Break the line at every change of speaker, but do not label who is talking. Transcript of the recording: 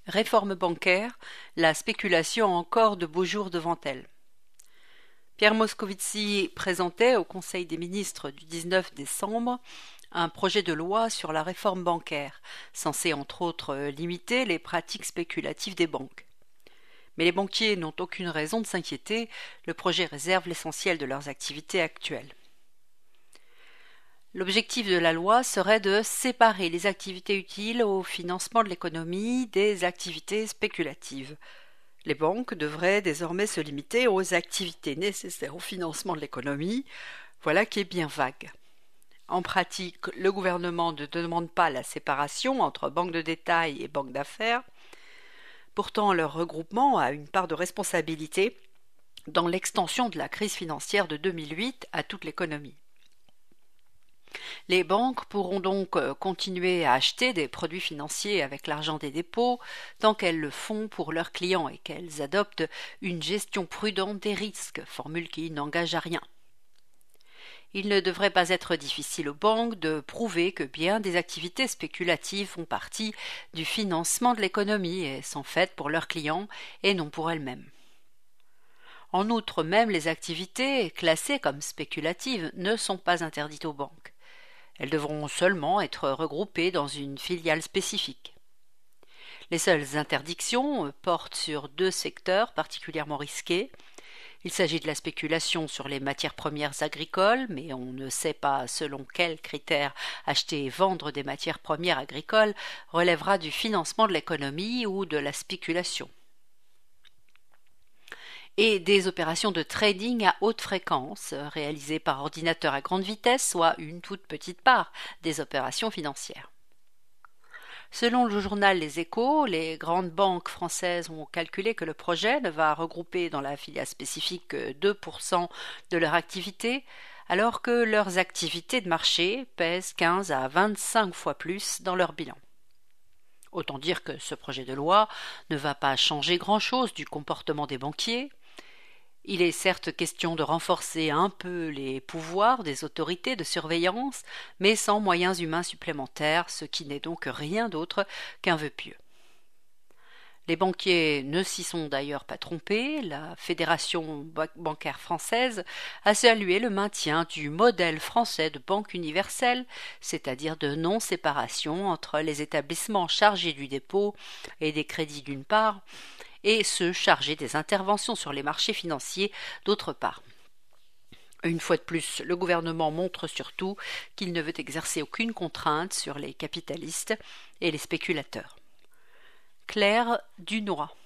Réforme bancaire, la spéculation a encore de beaux jours devant elle. Pierre Moscovici présentait au Conseil des ministres du 19 décembre un projet de loi sur la réforme bancaire, censé entre autres limiter les pratiques spéculatives des banques. Mais les banquiers n'ont aucune raison de s'inquiéter, le projet réserve l'essentiel de leurs activités actuelles. L'objectif de la loi serait de séparer les activités utiles au financement de l'économie des activités spéculatives. Les banques devraient désormais se limiter aux activités nécessaires au financement de l'économie, voilà qui est bien vague. En pratique, le gouvernement ne demande pas la séparation entre banques de détail et banques d'affaires. Pourtant, leur regroupement a une part de responsabilité dans l'extension de la crise financière de 2008 à toute l'économie. Les banques pourront donc continuer à acheter des produits financiers avec l'argent des dépôts tant qu'elles le font pour leurs clients et qu'elles adoptent une gestion prudente des risques, formule qui n'engage à rien. Il ne devrait pas être difficile aux banques de prouver que bien des activités spéculatives font partie du financement de l'économie et sont faites pour leurs clients et non pour elles-mêmes. En outre, même les activités classées comme spéculatives ne sont pas interdites aux banques. Elles devront seulement être regroupées dans une filiale spécifique. Les seules interdictions portent sur deux secteurs particulièrement risqués. Il s'agit de la spéculation sur les matières premières agricoles, mais on ne sait pas selon quels critères acheter et vendre des matières premières agricoles relèvera du financement de l'économie ou de la spéculation. Et des opérations de trading à haute fréquence, réalisées par ordinateur à grande vitesse, soit une toute petite part des opérations financières. Selon le journal Les Échos, les grandes banques françaises ont calculé que le projet ne va regrouper dans la filiale spécifique que 2% de leur activité, alors que leurs activités de marché pèsent 15 à 25 fois plus dans leur bilan. Autant dire que ce projet de loi ne va pas changer grand-chose du comportement des banquiers. Il est certes question de renforcer un peu les pouvoirs des autorités de surveillance, mais sans moyens humains supplémentaires, ce qui n'est donc rien d'autre qu'un vœu pieux. Les banquiers ne s'y sont d'ailleurs pas trompés. La Fédération bancaire française a salué le maintien du modèle français de banque universelle, c'est-à-dire de non-séparation entre les établissements chargés du dépôt et des crédits d'une part, et ceux chargés des interventions sur les marchés financiers d'autre part. Une fois de plus, le gouvernement montre surtout qu'il ne veut exercer aucune contrainte sur les capitalistes et les spéculateurs. Claire Dunois.